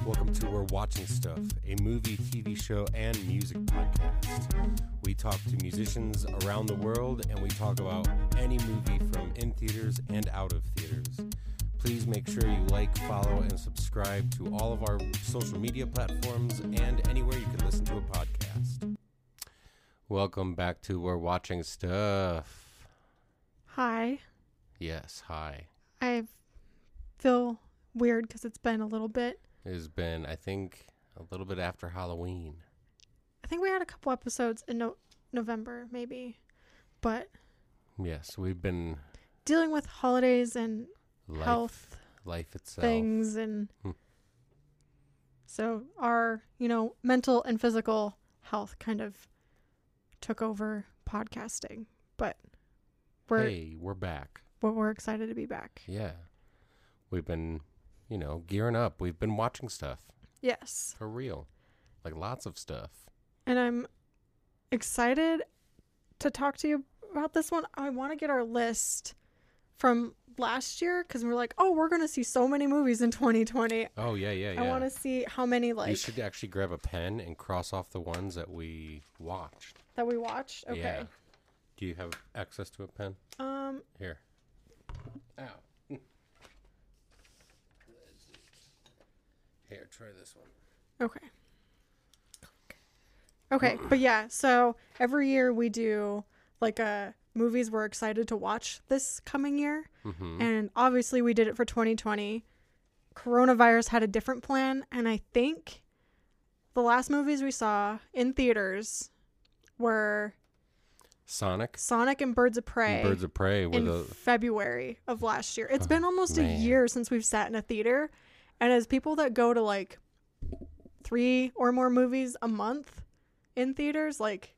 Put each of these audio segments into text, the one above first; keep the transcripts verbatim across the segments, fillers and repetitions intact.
Welcome to We're Watching Stuff, a movie, T V show, and music podcast. We talk to musicians around the world, and we talk about any movie from in theaters and out of theaters. Please make sure you like, follow, and subscribe to all of our social media platforms and anywhere you can listen to a podcast. Welcome back to We're Watching Stuff. Hi. Yes, hi. I feel weird because it's been a little bit. It has been, I think, a little bit after Halloween. I think we had a couple episodes in no- November, maybe. But yes, we've been dealing with holidays and life, health life itself. things. And Hmm. so our, you know, mental and physical health kind of took over podcasting. But we're, hey, we're back. we're, we're excited to be back. Yeah. We've been, you know, gearing up. We've been watching stuff. Yes. For real. Like lots of stuff. And I'm excited to talk to you about this one. I want to get our list from last year because we're like, oh, we're going to see so many movies in twenty twenty. Oh, yeah, yeah, yeah. I want to see how many, like... You should actually grab a pen and cross off the ones that we watched. That we watched? Okay. Yeah. Do you have access to a pen? Um. Here. Ow. Here, try this one. Okay. Okay, but yeah, so every year we do like a movies we're excited to watch this coming year. Mm-hmm. And obviously we did it for twenty twenty. Coronavirus had a different plan, and I think the last movies we saw in theaters were Sonic. Sonic and Birds of Prey. Birds of Prey were in the February of last year. It's Oh, been almost man. a year since we've sat in a theater. And as people that go to like three or more movies a month in theaters, like,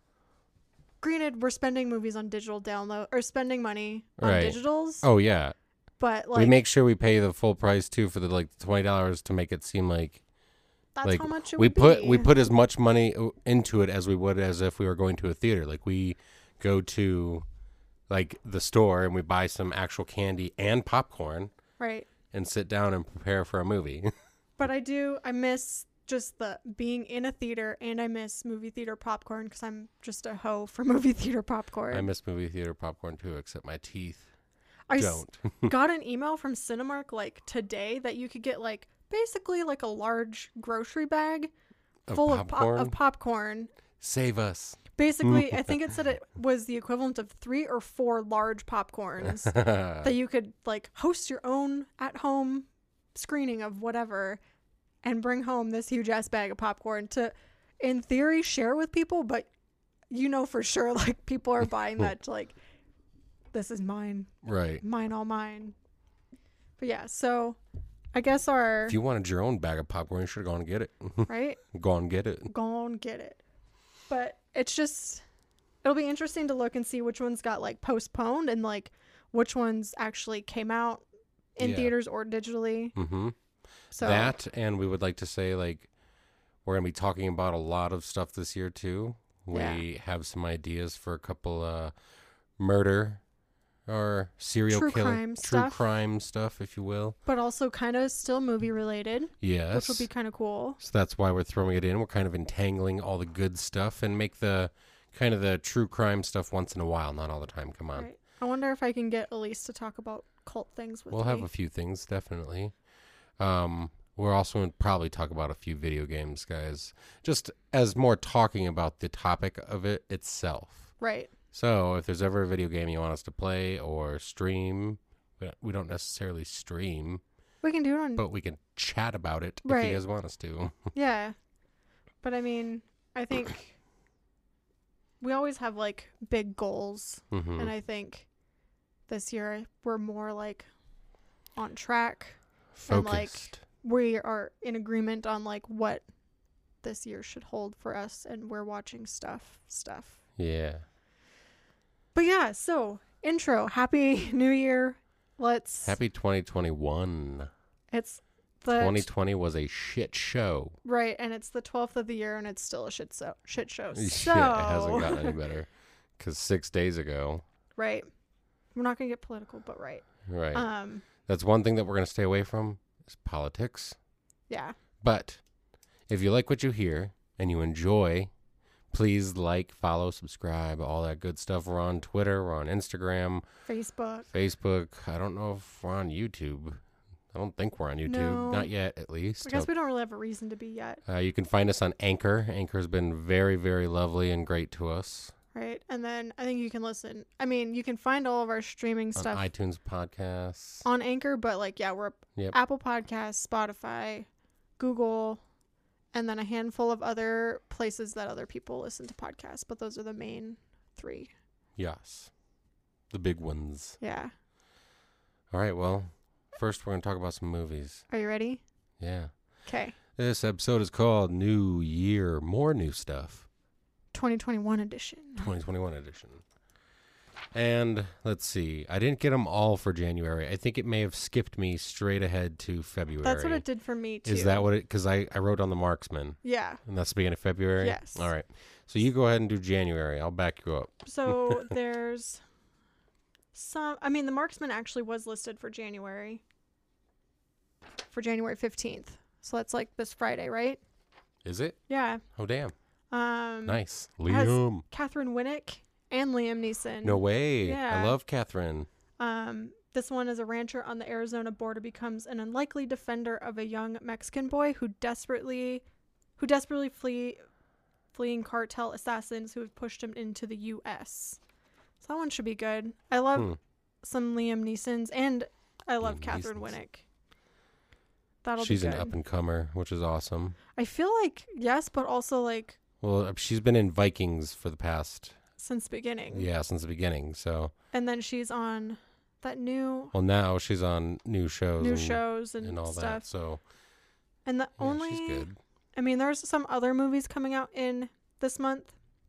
granted, we're spending movies on digital download or spending money on Right. digitals. Oh yeah. But like, we make sure we pay the full price too for the like twenty dollars to make it seem like that's like how much it we would put be. we put as much money o- into it as we would as if we were going to a theater. Like we go to like the store and we buy some actual candy and popcorn right. and sit down and prepare for a movie. But I do, I miss just the being in a theater, and I miss movie theater popcorn because I'm just a hoe for movie theater popcorn. I miss movie theater popcorn too, except my teeth I s- don't. got an email from Cinemark like today that you could get like basically like a large grocery bag Of full of, pop- popcorn? of popcorn. Save us. Basically, I think it said it was the equivalent of three or four large popcorns that you could like host your own at home screening of whatever and bring home this huge ass bag of popcorn to, in theory, share with people. But you know for sure, like, people are buying that to, like, this is mine. Right. Mine, all mine. But yeah, so I guess our, If you wanted your own bag of popcorn, you should have gone and get it. right? Go and get it. Go and get it. But it's just, it'll be interesting to look and see which ones got like postponed and like which ones actually came out in Yeah. theaters or digitally. Mm-hmm. So That, and we would like to say, like, we're going to be talking about a lot of stuff this year, too. We Yeah. have some ideas for a couple uh, murder or serial True killer, crime true stuff. crime stuff, if you will. but also kind of still movie related, Yes. which will be kind of cool. So that's why we're throwing it in. We're kind of entangling all the good stuff and make the kind of the true crime stuff once in a while, not all the time. Come on. Right. I wonder if I can get Elise to talk about cult things with We'll me. have a few things, definitely. Um, we're also going to probably talk about a few video games, guys, just as more talking about the topic of it itself. Right. So if there's ever a video game you want us to play or stream, we- we don't necessarily stream, We can do it on. but we can chat about it if Right. you guys want us to. Yeah. But I mean, I think we always have like big goals. hmm And I think this year we're more like on track. and, like, Focused. We are in agreement on like what this year should hold for us, and we're watching stuff, stuff. Yeah. But yeah, so intro. Happy New Year. Let's. Happy twenty twenty-one. It's the twenty twenty was a shit show. right, and it's the twelfth of the year, and it's still a shit so shit show. So Shit, it hasn't gotten any better. Because six days ago. right. We're not gonna get political, but right. Right. Um. That's one thing that we're going to stay away from is politics. Yeah. But if you like what you hear and you enjoy, please like, follow, subscribe, all that good stuff. We're on Twitter. We're on Instagram. Facebook. Facebook. I don't know if we're on YouTube. I don't think we're on YouTube. No. Not yet, at least. I guess we don't really have a reason to be yet. Uh, you can find us on Anchor. Anchor's been very, very lovely and great to us. Right. And then I think you can listen. I mean, you can find all of our streaming stuff On iTunes podcasts. on Anchor, but like, yeah, we're Yep. Apple Podcasts, Spotify, Google, and then a handful of other places that other people listen to podcasts. But those are the main three. Yes. The big ones. Yeah. All right, well, first we're going to talk about some movies. Are you ready? Yeah. Okay. This episode is called New Year, More New Stuff. twenty twenty-one edition. twenty twenty-one edition. And let's see. I didn't get them all for January. I think it may have skipped me straight ahead to February. That's what it did for me, too. Is that what it... Because I, I wrote on the Marksman. Yeah. And that's the beginning of February? Yes. All right. So you go ahead and do January. I'll back you up. So there's some... I mean, the Marksman actually was listed for January. For January fifteenth. So that's like this Friday, right? Is it? Yeah. Oh, damn. Um, Nice. has Liam. Catherine Winnick and Liam Neeson. No way. Yeah. I love Catherine. Um, this one is a rancher on the Arizona border becomes an unlikely defender of a young Mexican boy who desperately, who desperately flee, fleeing cartel assassins who have pushed him into the U S So that one should be good. I love Hmm. some Liam Neesons, and I love Liam Catherine Neeson's. Winnick. That'll She's be an good. up-and-comer, which is awesome. I feel like yes, but also like Well, she's been in Vikings for the past, since beginning. yeah, since the beginning. So, And then she's on that new well, now she's on new shows new and, shows and, and all stuff. that. So, And the yeah, only she's good. I mean, there's some other movies coming out in this month.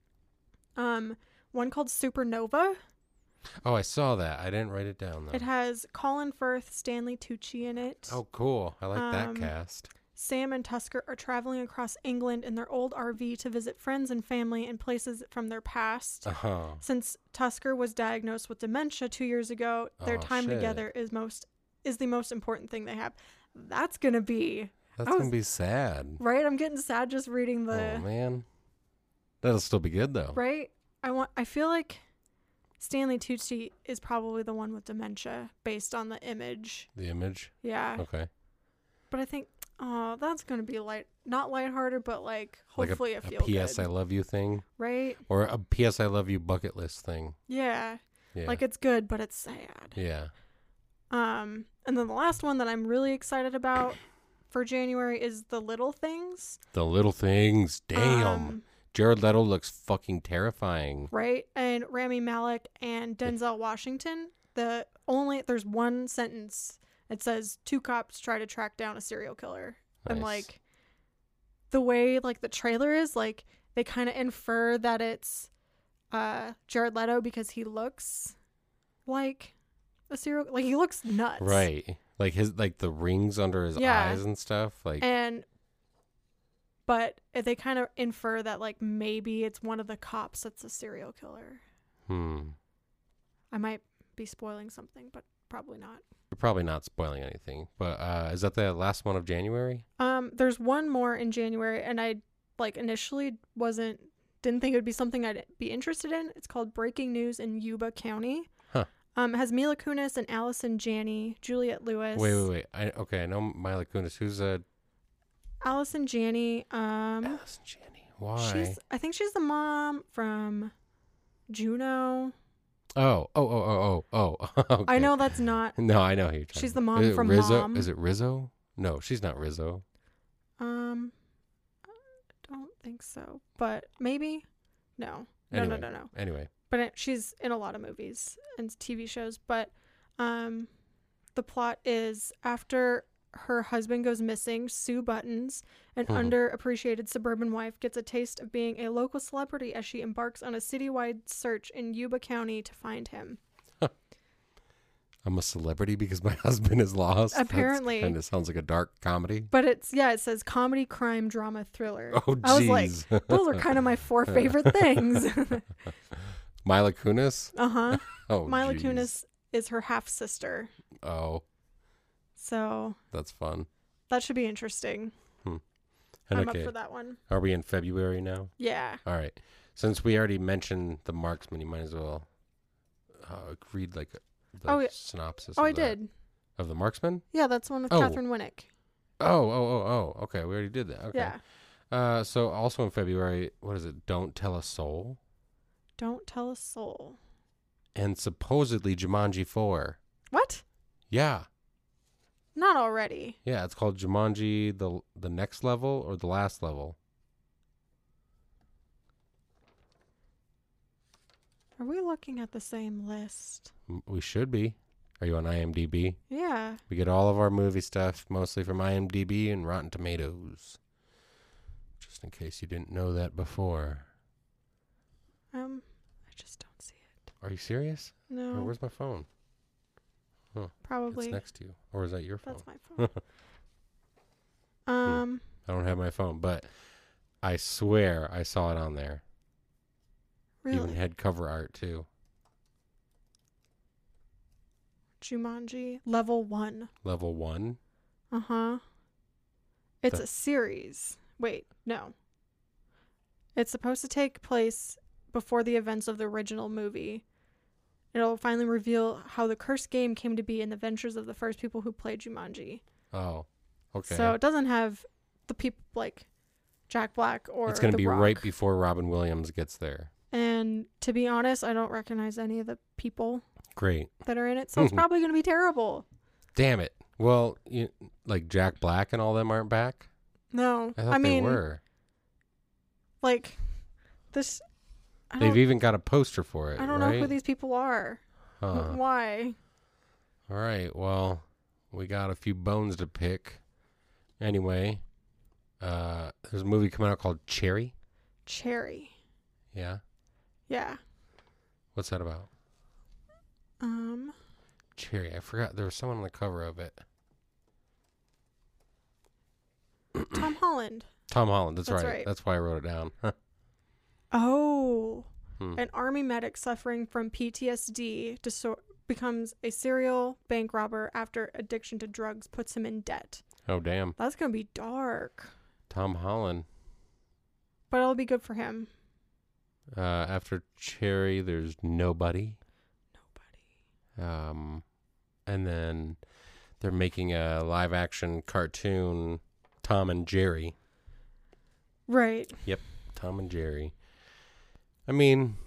Um, one called Supernova. Oh, I saw that. I didn't write it down, though. It has Colin Firth, Stanley Tucci in it. Oh, cool. I like Um, that cast. Sam and Tusker are traveling across England in their old R V to visit friends and family in places from their past. Uh-huh. Since Tusker was diagnosed with dementia two years ago, their Oh, time shit. together is most is the most important thing they have. That's gonna be That's I was- going to be sad. right. I'm getting sad just reading the Oh, man. That'll still be good, though. right. I want. I feel like Stanley Tucci is probably the one with dementia based on the image. The image? Yeah, Okay. but I think oh, that's gonna be light, not lighthearted, but like hopefully like a, a, feel a P S good, I love you thing? right? Or a P S I love you bucket list thing? Yeah, Yeah. like it's good, but it's sad. yeah. Um, and then the last one that I'm really excited about for January is The Little Things. The little things. Damn. Um, Jared Leto looks fucking terrifying. right, and Rami Malek and Denzel Washington. The only there's one sentence. It says two cops try to track down a serial killer. And Nice. like the way like the trailer is, like they kind of infer that it's uh Jared Leto because he looks like a serial like he looks nuts. Right. Like his like the rings under his Yeah. eyes and stuff. Like And but they kind of infer that like maybe it's one of the cops that's a serial killer. hmm. I might be spoiling something, but probably not. We're probably not spoiling anything. But uh is that the last one of January? Um, there's one more in January, and I like initially wasn't didn't think it would be something I'd be interested in. It's called Breaking News in Yuba County. Huh. Um, it has Mila Kunis and Allison Janney, Juliette Lewis. Wait, wait, wait. I okay, I know Mila Kunis. Who's uh Allison Janney. Um, Allison Janney. Why? she's I think she's the mom from Juno. Oh, oh, oh, oh, oh, oh. Okay. I know that's not. No, I know who you're talking She's the about. mom Is it from Rizzo? Mom. Is it Rizzo? No, she's not Rizzo. Um, I don't think so, but maybe. No, no, Anyway. no, no, no. Anyway. But it, she's in a lot of movies and T V shows. But um, the plot is after her husband goes missing, Sue Buttons, an Mhm. underappreciated suburban wife, gets a taste of being a local celebrity as she embarks on a citywide search in Yuba County to find him. I'm a celebrity because my husband is lost. Apparently. Kind of sounds like a dark comedy. But it's, yeah, it says comedy, crime, drama, thriller. Oh, I was like, jeez. those are kind of my four favorite things. Mila Kunis? uh-huh. Oh, Mila jeez. Kunis is her half-sister. Oh, So that's fun. that should be interesting. Hmm. I'm Okay. up for that one. Are we in February now? Yeah. All right. Since we already mentioned The Marksman, you might as well uh, read like the Oh, yeah. synopsis. Oh, of I that. did. Of The Marksman? Yeah, that's the one with Oh. Catherine Winnick. Oh, oh, oh, oh. Okay, we already did that. Okay. Yeah. Uh, so also in February, what is it? Don't Tell a Soul. Don't Tell a Soul. And supposedly Jumanji four. What? Yeah. Not already. Yeah, it's called Jumanji the the next level or the last level. Are we looking at the same list? M- We should be. Are you on IMDb? Yeah. We get all of our movie stuff mostly from IMDb and Rotten Tomatoes. Just in case you didn't know that before. Um, I just don't see it. Are you serious? No. Oh, where's my phone? Probably. It's next to you. Or is that your phone? That's my phone. um. I don't have my phone, but I swear I saw it on there. Really? Even had cover art too. Jumanji level one. Level one. Uh huh. It's The- a series. Wait, no. It's supposed to take place before the events of the original movie. It'll finally reveal how the cursed game came to be and the ventures of the first people who played Jumanji. Oh, okay. So it doesn't have the people like Jack Black or it's going to The be Rock. right before Robin Williams gets there. And to be honest, I don't recognize any of the people Great. that are in it, so it's probably going to be terrible. Damn it. Well, you, like Jack Black and all them aren't back? No, I thought I they mean, were. like this. I They've don't, even got a poster for it, I don't right? know who these people are. Huh. Why? All right. Well, we got a few bones to pick. Anyway, uh, there's a movie coming out called Cherry. Cherry. Yeah. Yeah. What's that about? Um. Cherry. I forgot. There was someone on the cover of it. Tom Holland. Tom Holland. That's, That's right. right. That's why I wrote it down. Oh. Hmm. An army medic suffering from P T S D disor- becomes a serial bank robber after addiction to drugs puts him in debt. Oh, damn. That's going to be dark. Tom Holland. But it'll be good for him. Uh, after Cherry, there's Nobody. Nobody. Um, and then they're making a live action cartoon, Tom and Jerry. Right. Tom and Jerry. I mean,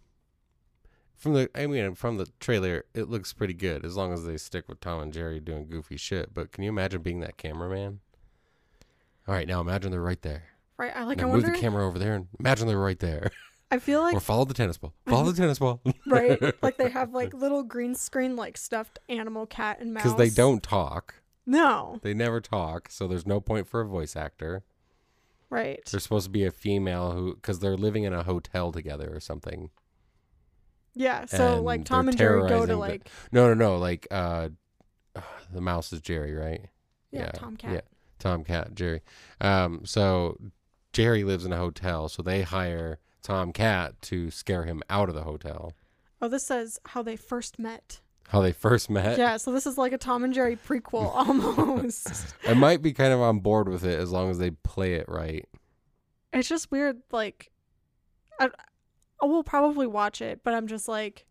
from the I mean from the trailer, it looks pretty good as long as they stick with Tom and Jerry doing goofy shit. But can you imagine being that cameraman? All right, now imagine they're right there. Right. I like now I move wonder. the camera over there and imagine they're right there. I feel like or follow the tennis ball. Follow the tennis ball. right. Like they have like little green screen like stuffed animal cat and mouse. Because they don't talk. No. They never talk, so there's no point for a voice actor. Right. There's supposed to be a female who, because they're living in a hotel together or something. Yeah. So and like Tom they're and Jerry go to terrorizing the- like No, no, no. Like, uh, the mouse is Jerry, right? yeah, Tomcat. Yeah, Tomcat, Jerry. Um, so Jerry lives in a hotel, so they hire Tomcat to scare him out of the hotel. Oh, this says how they first met. How they first met. Yeah, so this is like a Tom and Jerry prequel almost. I might be kind of on board with it as long as they play it right. It's just weird. Like, I, I will probably watch it, but I'm just like,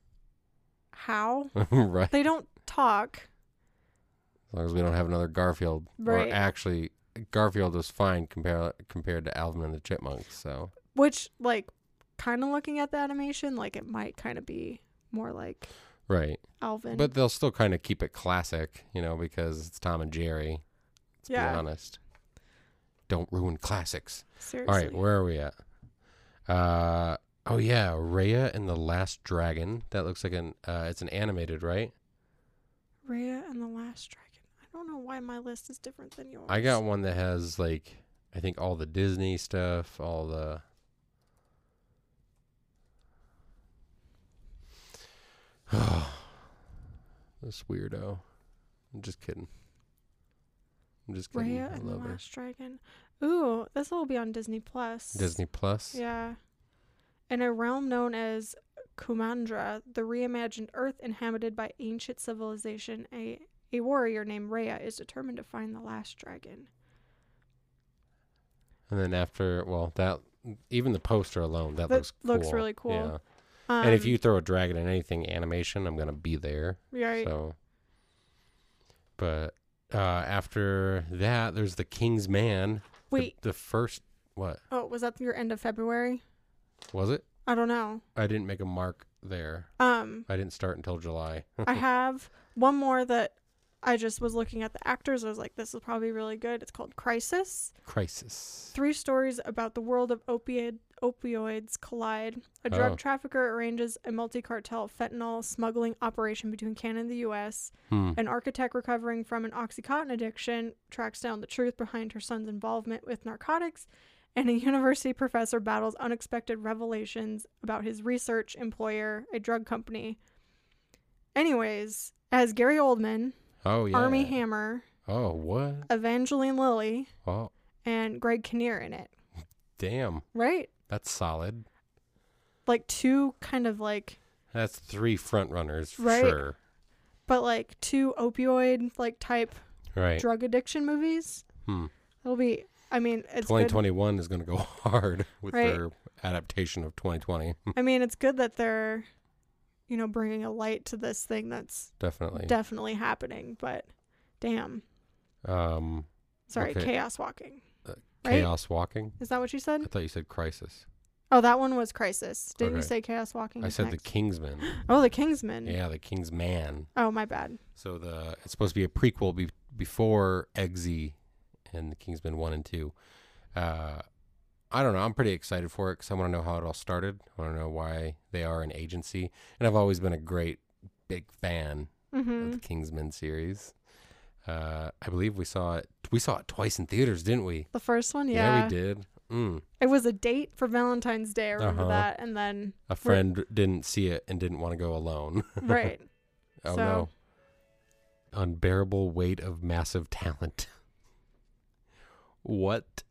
how? Right. They don't talk. As long as we don't have another Garfield. Right. Or actually, Garfield was fine compared compared to Alvin and the Chipmunks. So Which, like, kind of looking at the animation, like, it might kind of be more like right, Alvin. but they'll still kind of keep it classic, you know, because it's Tom and Jerry. Let's Yeah. be honest. Don't ruin classics. Seriously. All right, where are we at? Uh oh yeah, Raya and the Last Dragon. That looks like an uh, it's an animated, right? Raya and the Last Dragon. I don't know why my list is different than yours. I got one that has like I think all the Disney stuff, all the this weirdo. I'm just kidding. I'm just kidding. Raya I and the love her. Last Dragon. Ooh, this will be on Disney Plus. Disney Plus. Yeah. In a realm known as Kumandra, the reimagined Earth inhabited by ancient civilization, a, a warrior named Raya is determined to find the last dragon. And then after, well, that even the poster alone, that, That looks cool. looks really cool. Yeah. Um, and if you throw a dragon in anything animation, I'm gonna be there. right. So, but uh, after that, there's the King's Man. Wait. The, the first what Oh, was that your end of February? was it? I don't know. I didn't make a mark there. Um, I didn't start until July. I have one more that I just was looking at the actors. I was like, this is probably really good. It's called Crisis. Crisis. Three stories about the world of opioid opioids collide. A drug Oh. trafficker arranges a multi-cartel fentanyl smuggling operation between Canada and the U S Hmm. An architect recovering from an Oxycontin addiction tracks down the truth behind her son's involvement with narcotics, and a university professor battles unexpected revelations about his research employer, a drug company. Anyways, as Gary Oldman, Oh yeah. Armie Hammer, Oh what? Evangeline Lilly, Oh and Greg Kinnear in it. damn. Right? That's solid. Like two kind of like, That's three front runners for Right. sure. but like two opioid like type Right. drug addiction movies. Hmm. It'll be, I mean, it's twenty good. twenty-one is going to go hard with Right. their adaptation of twenty twenty. I mean, it's good that they're, you know, bringing a light to this thing that's Definitely. definitely happening. But damn, um, sorry, Okay. chaos walking. Right? Chaos Walking. Is that what you said? I thought you said Crisis. Oh, that one was Crisis. Didn't you Okay. say chaos walking? I is said next? the Kingsman. Oh, the Kingsman. Yeah, the King's Man. Oh, my bad. So the it's supposed to be a prequel be, before Eggsy and the Kingsman one and two. Uh, I don't know. I'm pretty excited for it because I want to know how it all started. I want to know why they are an agency, and I've always been a great big fan Mm-hmm. of the Kingsman series. Uh, I believe we saw it. We saw it twice in theaters, didn't we? The first one, yeah. we did. Mm. It was a date for Valentine's Day. I remember Uh-huh. that. And then, A friend didn't see it and didn't want to go alone. right. Oh So- no. Unbearable weight of massive talent. What?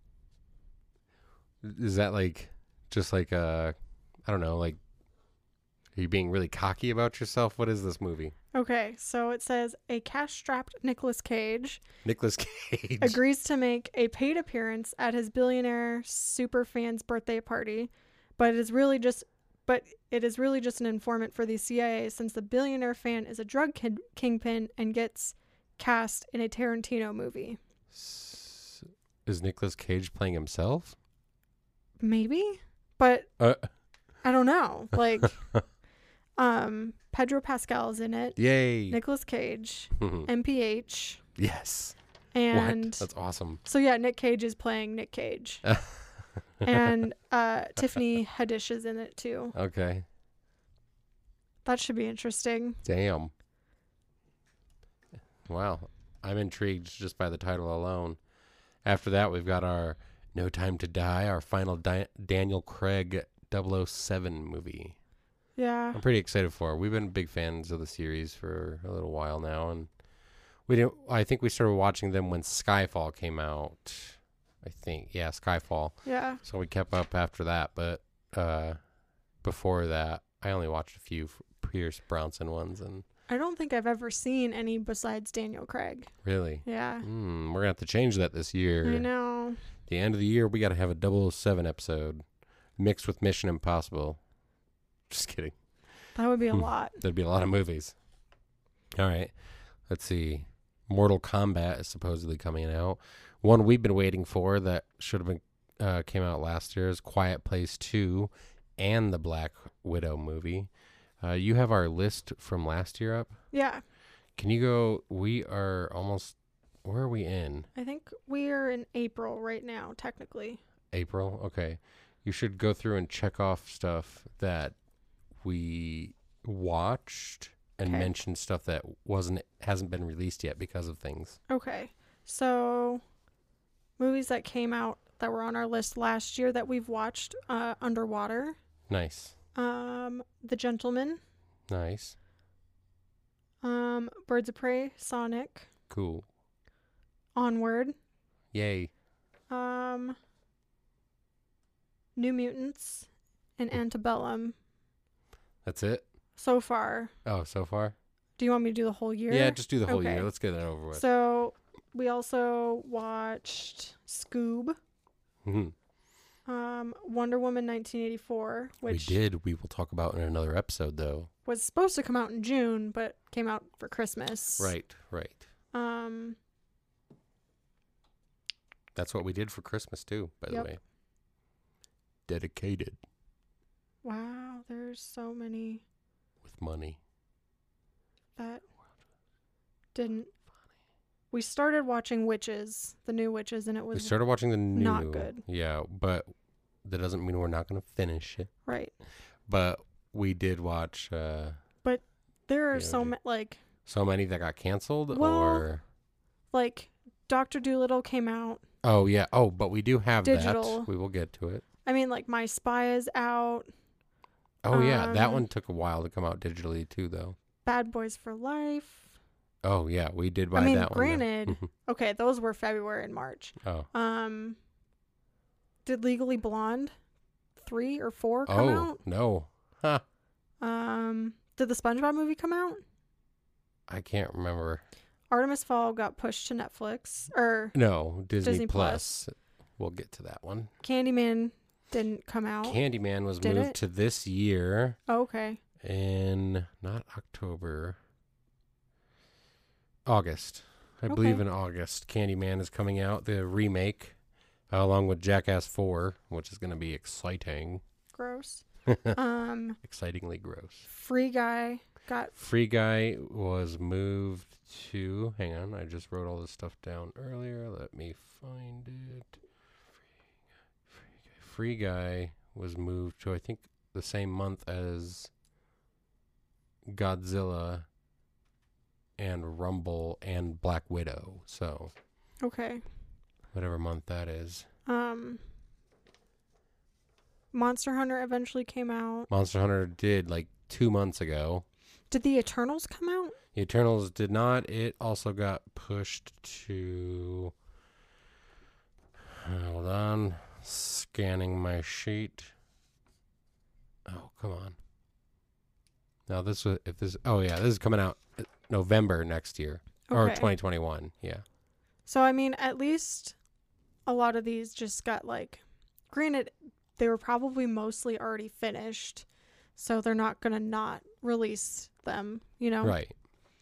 Is that like, just like, uh, I don't know, like, are you being really cocky about yourself? What is this movie? Okay, so it says a cash-strapped Nicolas Cage Nicolas Cage. agrees to make a paid appearance at his billionaire superfan's birthday party, but it is really just but it is really just an informant for the C I A since the billionaire fan is a drug kid, kingpin and gets cast in a Tarantino movie. S- Is Nicolas Cage playing himself? Maybe, but Uh, I don't know. Like um Pedro Pascal's in it. yay. Nicolas Cage, M P H, Yes. and What? That's awesome. so yeah, Nick Cage is playing Nick Cage. And uh, Tiffany Haddish is in it too. Okay. That should be interesting. Damn. Wow. I'm intrigued just by the title alone. After that, we've got our No Time to Die, our final Di- Daniel Craig double oh seven movie. Yeah. I'm pretty excited for it. We've been big fans of the series for a little while now, and we didn't. I think we started watching them when Skyfall came out. I think, yeah, Skyfall. Yeah. So we kept up after that, but uh, before that, I only watched a few Pierce Bronson ones, and I don't think I've ever seen any besides Daniel Craig. really, Yeah. mm, we're gonna have to change that this year. I know. The end of the year, we got to have a double oh seven episode mixed with Mission Impossible. Just kidding. That would be a Hmm. lot. There'd be a lot of movies. All right. Let's see. Mortal Kombat is supposedly coming out. One we've been waiting for that should have been uh, came out last year is Quiet Place two and the Black Widow movie. Uh, you have our list from last year up. Yeah. Can you go? We are almost. Where are we in? I think we're in April right now, technically. April? Okay. You should go through and check off stuff that we watched and Okay. mention stuff that wasn't hasn't been released yet because of things. Okay. So, movies that came out that were on our list last year that we've watched: uh, Underwater, Nice. um, The Gentleman, Nice. um, Birds of Prey, Sonic, Cool. Onward, Yay. um, New Mutants, and Antebellum. That's it? So far. Oh, so far? Do you want me to do the whole year? Yeah, just do the whole Okay. year. Let's get that over with. So we also watched Scoob, Mhm. Um, Wonder Woman nineteen eighty-four, which we did. We will talk about in another episode, though. was supposed to come out in June, but came out for Christmas. Right, right. Um, That's what we did for Christmas, too, by Yep. the way. Dedicated wow, there's so many with money. that didn't. We started watching Witches, the new Witches, and it We was started watching the new. not good. Yeah, but that doesn't mean we're not going to finish it. right. But we did watch uh, There are Yeah, so dude. many, like, so many that got canceled, Well, or like Doctor Dolittle came out. oh yeah, oh, but we do have Digital. that. We will get to it. I mean, like, My Spy is out. Oh yeah, that Um, one took a while to come out digitally too, though. Bad Boys for Life. Oh yeah, we did buy I mean, that granted, one. okay, those were February and March. oh, Um, did Legally Blonde three or four come oh out? no, huh? Um, did the SpongeBob movie come out? I can't remember. Artemis Fowl got pushed to Netflix, or No, Disney, Disney Plus. We'll get to that one. Candyman didn't come out. Candyman was Did moved it? to this year Oh, okay. in not October, August. I Okay. believe in August. Candyman is coming out, the remake, uh, along with Jackass four, which is going to be exciting. Gross. um, Excitingly gross. Free Guy got Free Guy was moved to. Hang on, I just wrote all this stuff down earlier. Let me find it. Free Guy. Free Guy was moved to, I think, the same month as Godzilla and Rumble and Black Widow. So, okay. whatever month that is. Um, Monster Hunter eventually came out. Monster Hunter did like two months ago. Did the Eternals come out? The Eternals did not. It also got pushed to. Hold on. Scanning my sheet. Oh, come on. Now, this was. If this. Oh, yeah. This is coming out November next year. Or Okay. twenty twenty-one. Yeah. So, I mean, at least a lot of these just got, like, granted, they were probably mostly already finished, so they're not going to not release them, you know? Right.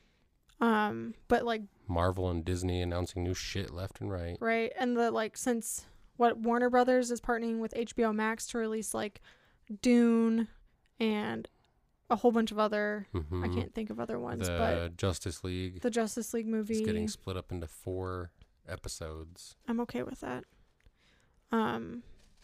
Um, but, like, Marvel and Disney announcing new shit left and right. right, and the, like, since, what, Warner Brothers is partnering with H B O Max to release, like, Dune and a whole bunch of other, Mm-hmm. I can't think of other ones, The but Justice League the Justice League movie. is getting split up into four episodes. I'm okay with that. Um,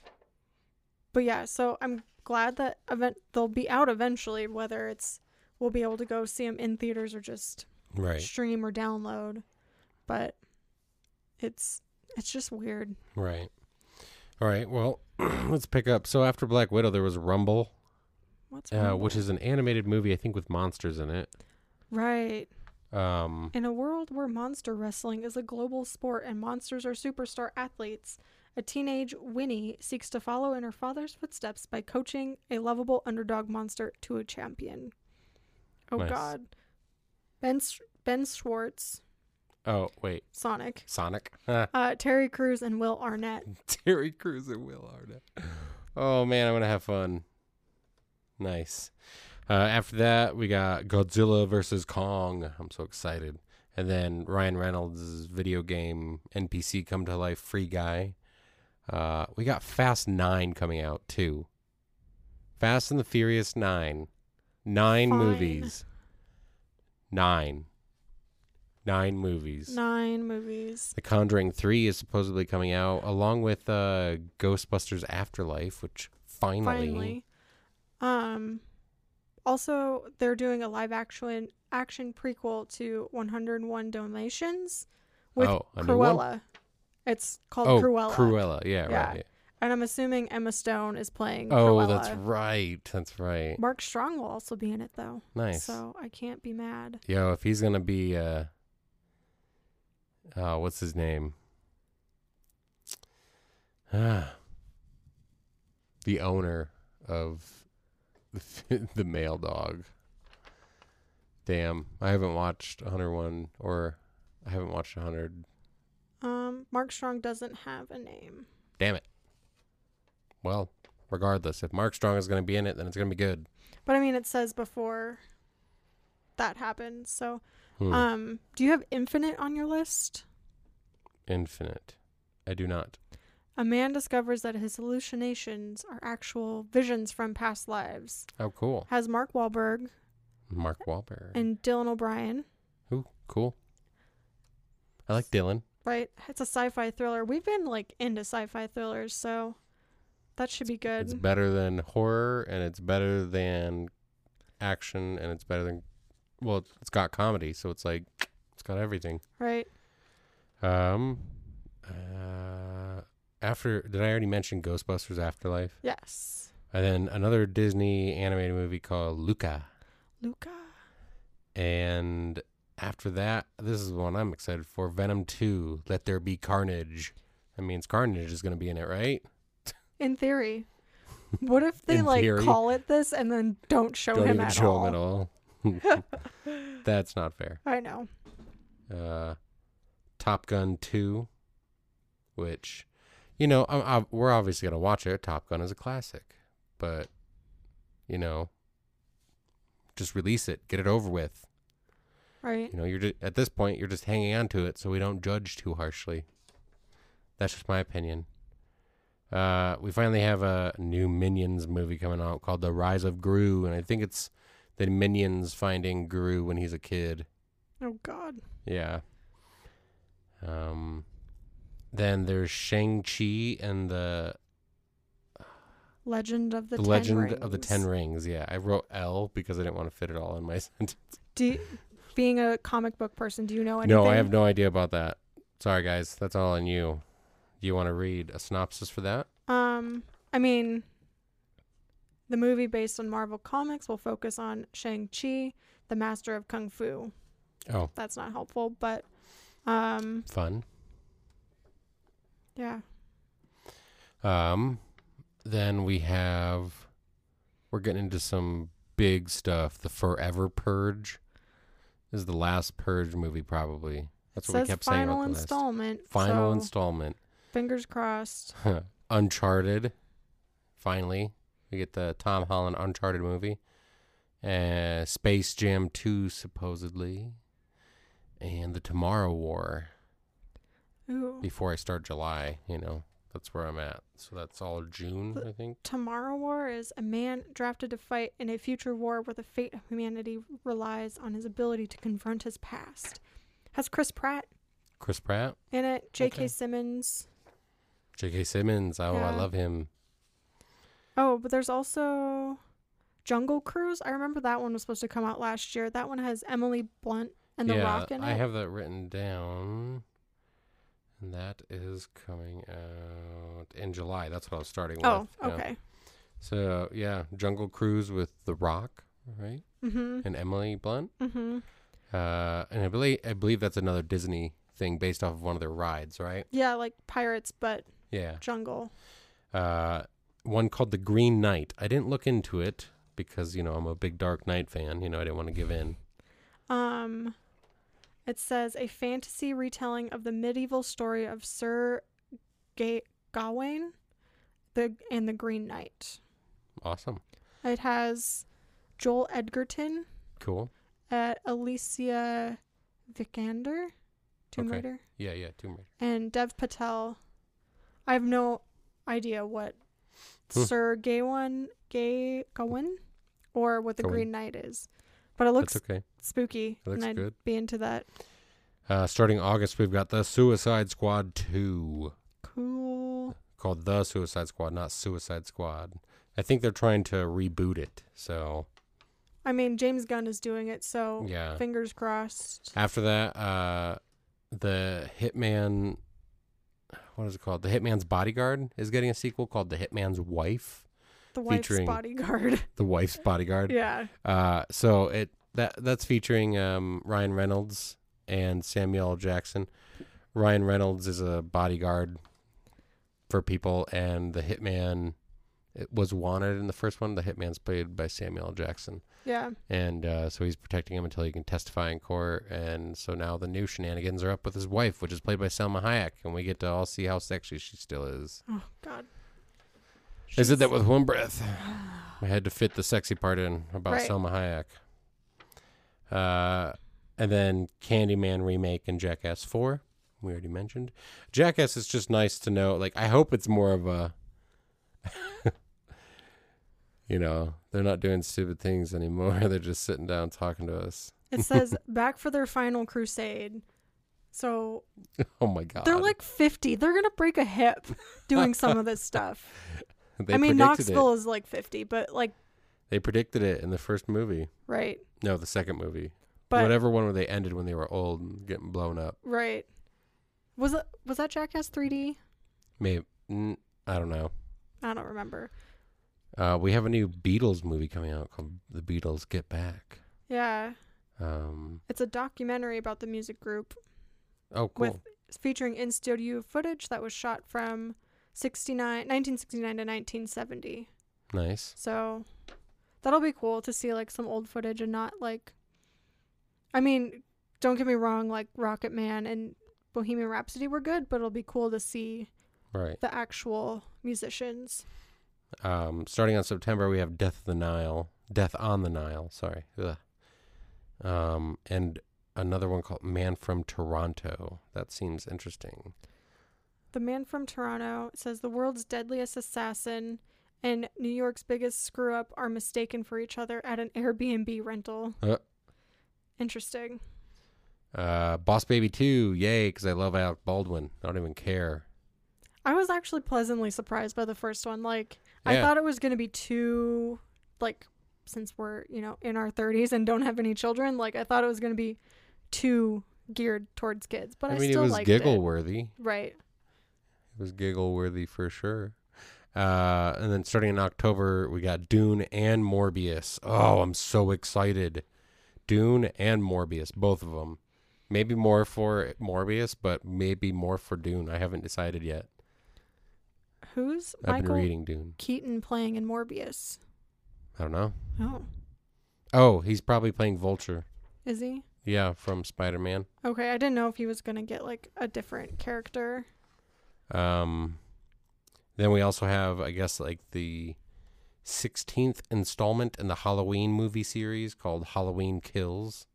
but yeah, so I'm glad that event they'll be out eventually. Whether it's we'll be able to go see them in theaters or just Right. stream or download, but it's it's just weird. Right. All right. Well, let's pick up. So after Black Widow, there was Rumble, What's uh, Rumble? which is an animated movie, I think, with monsters in it. right Um, in a world where monster wrestling is a global sport and monsters are superstar athletes. A teenage Winnie seeks to follow in her father's footsteps by coaching a lovable underdog monster to a champion. Oh, Nice. God. Ben S- Ben Schwartz, oh, wait. Sonic, Sonic. uh, Terry Crews, and Will Arnett. Terry Crews and Will Arnett. Oh, man, I'm going to have fun. Nice. Uh, after that, we got Godzilla versus Kong. I'm so excited. And then Ryan Reynolds' video game N P C come to life, Free Guy. Uh, we got Fast nine coming out, too. Fast and the Furious nine. Nine Fine. movies. Nine. Nine movies. Nine movies. The Conjuring three is supposedly coming out, along with uh, Ghostbusters Afterlife, which finally... Finally. Um, also, they're doing a live action action prequel to one oh one Dalmatians with Oh, a new one? Cruella. It's called Oh, Cruella. Cruella. Yeah, Yeah. right. Yeah. And I'm assuming Emma Stone is playing Oh, Cruella. that's right. That's right. Mark Strong will also be in it, though. Nice. So I can't be mad. Yo, if he's going to be... Uh, uh, what's his name? Ah, the owner of the, the male dog. Damn, I haven't watched one oh one, or I haven't watched one hundred. Um, Mark Strong doesn't have a name. Damn it. well, regardless, if Mark Strong is going to be in it, then it's going to be good. But I mean, it says before that happened. So, Hmm. um, do you have Infinite on your list? Infinite. I do not. A man discovers that his hallucinations are actual visions from past lives. Oh, cool. Has Mark Wahlberg Mark Wahlberg. and Dylan O'Brien. Ooh, cool. I like Dylan. Right? It's a sci-fi thriller. We've been like into sci-fi thrillers, so that should be good. It's better than horror, and it's better than action, and it's better than, well, it's got comedy, so it's like, it's got everything. Right? Um, uh, after, did I already mention Ghostbusters Afterlife? Yes. And then another Disney animated movie called Luca. Luca. And after that, this is the one I'm excited for, Venom two, Let There Be Carnage. That means Carnage is going to be in it, right? In theory. What if they In like theory. call it this and then don't show Don't him even at show all? him at all. That's not fair. I know. Uh, Top Gun two, which, you know, I, I, we're obviously going to watch it. Top Gun is a classic. But, you know, just release it. Get it over with. Right. You know, you're just, at this point, you're just hanging on to it so we don't judge too harshly. That's just my opinion. Uh, we finally have a new Minions movie coming out called The Rise of Gru, and I think it's the Minions finding Gru when he's a kid. Oh God. Yeah. Um, then there's Shang-Chi and the, Legend of the, the Ten Legend Rings. of the Ten Rings. Yeah, I wrote L because I didn't want to fit it all in my sentence. Do you, being a comic book person, do you know anything? No, I have no idea about that. Sorry, guys. That's all on you. Do you want to read a synopsis for that? Um, I mean, the movie based on Marvel Comics will focus on Shang-Chi, the master of Kung Fu. Oh, That's not helpful, but um, fun. yeah. Um, then we have, we're getting into some big stuff. The Forever Purge this is the last Purge movie, probably. That's what we Says kept saying final about the list. installment. Final so installment. Fingers crossed. Uncharted. Finally, we get the Tom Holland Uncharted movie. Uh, Space Jam two, supposedly. And the Tomorrow War. Ooh. Before I start July, you know, that's where I'm at. So that's all June, I think. Tomorrow War is a man drafted to fight in a future war where the fate of humanity relies on his ability to confront his past. Has Chris Pratt Chris Pratt. in it, J K Okay. Simmons. J K. Simmons. Oh, I Yeah. love him. Oh, but there's also Jungle Cruise. I remember that one was supposed to come out last year. That one has Emily Blunt and The yeah, Rock in it. I have that written down. And that is coming out in July. That's what I was starting with. Oh, yeah. okay. So, yeah, Jungle Cruise with The Rock, right? Mm-hmm. And Emily Blunt. Mm-hmm. Uh, and I believe I believe that's another Disney thing based off of one of their rides, right? Yeah, like Pirates, but Yeah. jungle. Uh, one called The Green Knight. I didn't look into it because, you know, I'm a big Dark Knight fan. You know, I didn't want to give in. Um, it says a fantasy retelling of the medieval story of Sir Ga- Gawain, the and the Green Knight. Awesome. It has Joel Edgerton, Cool. uh, Alicia Vikander, Tomb Okay. Raider, Yeah, yeah, Tomb Raider. and Dev Patel. I have no idea what Hmm. Sir Gawain, Gay Gawain, or what the Gawain. Green Knight is, but it looks That's okay. spooky, It looks and I'd good. be into that. Uh, starting August, we've got The Suicide Squad two. Cool. Called The Suicide Squad, not Suicide Squad. I think they're trying to reboot it. So, I mean, James Gunn is doing it, so yeah. fingers crossed. After that, uh, the Hitman, what is it called? The Hitman's Bodyguard is getting a sequel called The Hitman's Wife. The wife's featuring- bodyguard. The Wife's Bodyguard. Yeah. Uh, so it that that's featuring um, Ryan Reynolds and Samuel L. Jackson. Ryan Reynolds is a bodyguard for people, and the Hitman it was wanted in the first one. The Hitman's played by Samuel L. Jackson, Yeah. and uh, so he's protecting him until he can testify in court. And so now the new shenanigans are up with his wife, which is played by Selma Hayek, and we get to all see how sexy she still is. Oh God. I said that with one breath. I had to fit the sexy part in about Right. Selma Hayek. Uh, and then Candyman remake and Jackass four. We already mentioned. Jackass is just nice to know. Like, I hope it's more of a, you know, they're not doing stupid things anymore. They're just sitting down talking to us. It says back for their final crusade. So Oh my God. they're like fifty. They're going to break a hip doing some of this stuff. They I mean, predicted Knoxville it. is like fifty, but like, They predicted it in the first movie. right. No, the second movie. But, Whatever one where they ended when they were old and getting blown up. right. Was it, was that Jackass three D? Maybe. mm, I don't know. I don't remember. Uh, we have a new Beatles movie coming out called The Beatles Get Back. Yeah. Um, It's a documentary about the music group oh, cool. with featuring in-studio footage that was shot from sixty-nine, nineteen sixty-nine to nineteen seventy. Nice. So that'll be cool to see like some old footage and not like, I mean, don't get me wrong, like Rocket Man and Bohemian Rhapsody were good, but it'll be cool to see Right. the actual musicians. Um, starting on September, we have Death of the Nile. Death on the Nile. Sorry. Ugh. Um, and another one called Man from Toronto. That seems interesting. The Man from Toronto says the world's deadliest assassin and New York's biggest screw up are mistaken for each other at an Airbnb rental. Uh. Interesting. Uh, Boss Baby two. Yay, because I love Alec Baldwin. I don't even care. I was actually pleasantly surprised by the first one. Like, I Yeah. thought it was going to be too, like, since we're, you know, in our thirties and don't have any children, like, I thought it was going to be too geared towards kids. But I, I mean, it still was liked giggle it. worthy. Right. It was giggle worthy for sure. Uh, and then starting in October, we got Dune and Morbius. Oh, I'm so excited. Dune and Morbius, both of them. Maybe more for Morbius, but maybe more for Dune. I haven't decided yet. Who's I've Michael been reading Dune. Keaton playing in Morbius? I don't know. Oh, Oh, he's probably playing Vulture. is he? Yeah, from Spider-Man. Okay, I didn't know if he was going to get, like, a different character. Um, then we also have, I guess, like the sixteenth installment in the Halloween movie series called Halloween Kills.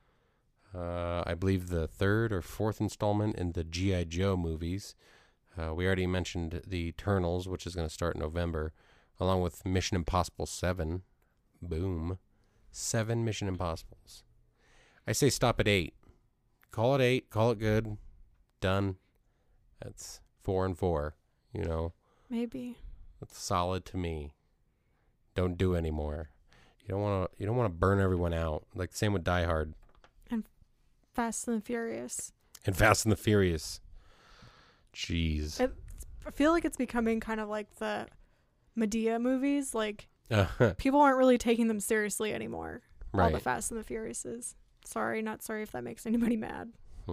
Uh, I believe the third or fourth installment in the G I. Joe movies. Uh, we already mentioned the Eternals, which is going to start in November, along with Mission Impossible seven. Boom. Seven Mission Impossibles. I say stop at eight. Call it eight. Call it good. Done. That's four and four. You know, Maybe. that's solid to me. Don't do anymore. You don't want to. You don't want to burn everyone out. Like same with Die Hard Fast and the Furious. and Fast and the Furious. Jeez. It, I feel like it's becoming kind of like the Medea movies. Like, people aren't really taking them seriously anymore. All the Right. Fast and the Furiouses. Sorry, not sorry if that makes anybody mad.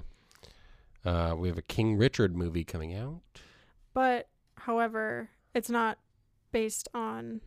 Uh, we have a King Richard movie coming out. But, however, it's not based on,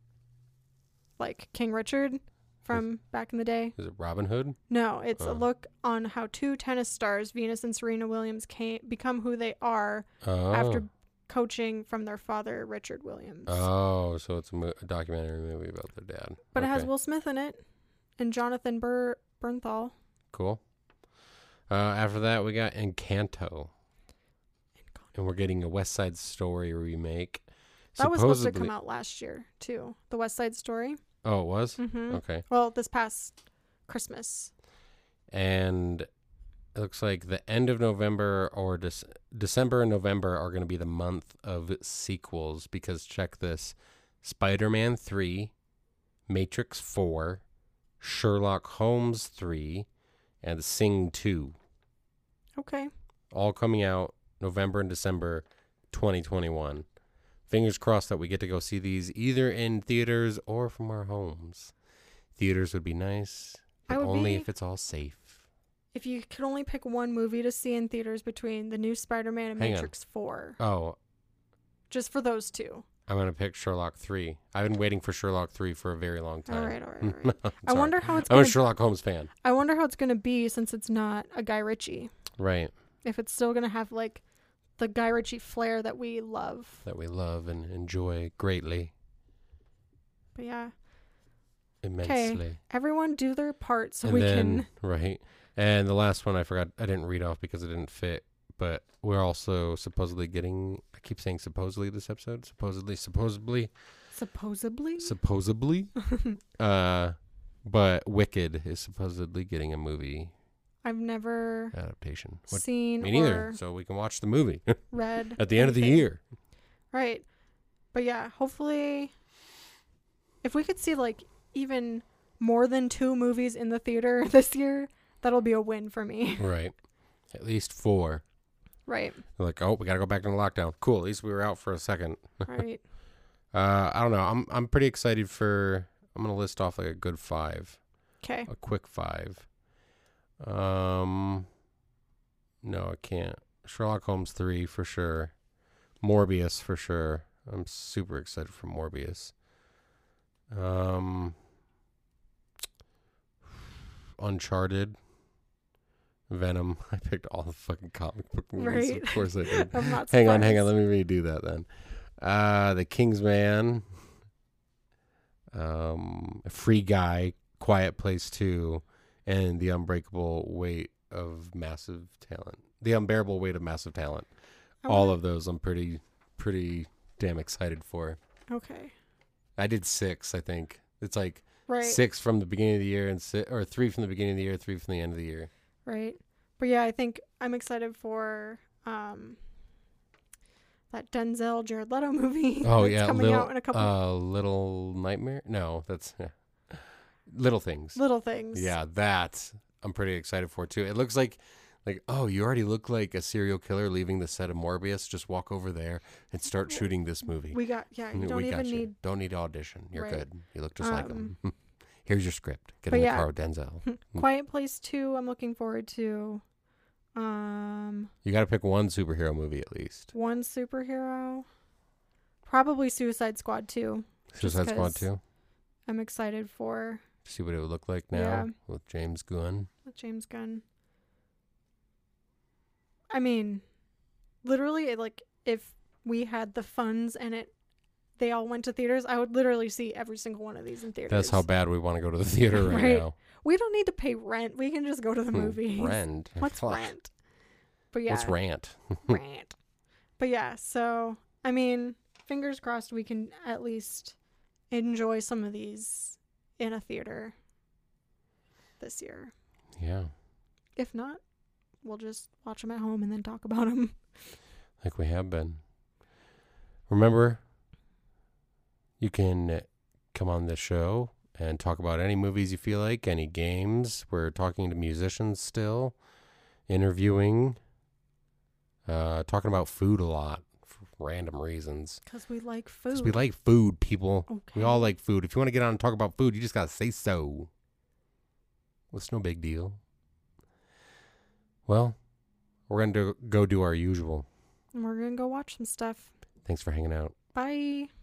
like, King Richard from back in the day. Is it Robin Hood? No, it's Oh. a look on how two tennis stars, Venus and Serena Williams, came become who they are Oh. after coaching from their father, Richard Williams. Oh, so it's a, mo- a documentary movie about their dad. But it has Okay. Will Smith in it and Jonathan Bur- Bernthal. Cool. Uh, after that, we got Encanto. And we're getting a West Side Story remake. That was supposed to Supposedly- come out last year, too. The West Side Story. Oh, it was? Mm-hmm. Okay. Well, this past Christmas. And it looks like the end of November or Dec- December and November are going to be the month of sequels because check this. Spider-Man three, Matrix four, Sherlock Holmes three, and Sing two. Okay. All coming out November and December twenty twenty-one. Fingers crossed that we get to go see these either in theaters or from our homes. Theaters would be nice, I but would only be- if it's all safe. If you could only pick one movie to see in theaters between the new Spider-Man and Hang on. Matrix four, Oh, just for those two. I'm going to pick Sherlock three. I've been waiting for Sherlock three for a very long time. All right, all right, all right. I'm I sorry. wonder how it's I'm a gonna. Sherlock Holmes fan. I wonder how it's gonna be since it's not a Guy Ritchie. Right. If it's still gonna have like the Guy Ritchie flair that we love. That we love and enjoy greatly. But yeah. Immensely. Okay. Everyone do their part so and we then, can. Right. And the last one I forgot, I didn't read off because it didn't fit, but we're also supposedly getting, I keep saying supposedly this episode, supposedly, supposedly. Supposedly? Supposedly. uh, but Wicked is supposedly getting a movie I've never adaptation. What? seen Me neither. or So we can watch the movie read at the end of the anything. year. Right. But yeah, hopefully if we could see like even more than two movies in the theater this year, that'll be a win for me. Right. At least four. Right. They're like, oh, we got to go back into lockdown. Cool. At least we were out for a second. Right. uh, I don't know. I'm I'm pretty excited for, I'm going to list off like a good five. Okay. A quick five. Um, no, I can't. Sherlock Holmes three for sure. Morbius for sure. I'm super excited for Morbius. Um, Uncharted. Venom. I picked all the fucking comic book movies. Right. Of course I did. I'm not surprised. Hang on, hang on. Let me redo that then. Uh, The Kingsman. Um, Free Guy. Quiet Place two. And The Unbreakable Weight of Massive Talent. The Unbearable Weight of Massive Talent. I All wanna- of those I'm pretty, pretty damn excited for. Okay. I did six, I think. It's like Right. six from the beginning of the year and si- or three from the beginning of the year, three from the end of the year. Right. But yeah, I think I'm excited for um that Denzel Jared Leto movie. Oh that's yeah, coming little, out in a couple uh, Little Nightmare. No, that's yeah. Little Things. little things. Yeah, that I'm pretty excited for too. It looks like, like oh, you already look like a serial killer leaving the set of Morbius. Just walk over there and start shooting this movie. We got yeah. You We don't got even you. need. Don't need to audition. You're Right. good. You look just like Um, him. Here's your script. Get but in the yeah. car with Denzel. Quiet Place two. I'm looking forward to. Um, You got to pick one superhero movie at least. one superhero. Probably Suicide Squad two. Just Suicide Squad 'cause two. I'm excited for See what it would look like now Yeah. with James Gunn. with James Gunn. I mean, literally, it, like if we had the funds and it, they all went to theaters, I would literally see every single one of these in theaters. That's how bad we want to go to the theater right, Right. now. We don't need to pay rent. We can just go to the movies. Rent. What's Fuck. rent? But yeah, What's rant? rant. But yeah, so I mean, fingers crossed we can at least enjoy some of these in a theater this year. Yeah. If not, we'll just watch them at home and then talk about them. Like we have been. Remember, you can come on the show and talk about any movies you feel like, any games. We're talking to musicians still, interviewing, uh, talking about food a lot for random reasons. Because we like food. Because we like food, people. Okay. We all like food. If you want to get on and talk about food, you just got to say so. It's no big deal. Well, we're going to go do our usual. And we're going to go watch some stuff. Thanks for hanging out. Bye.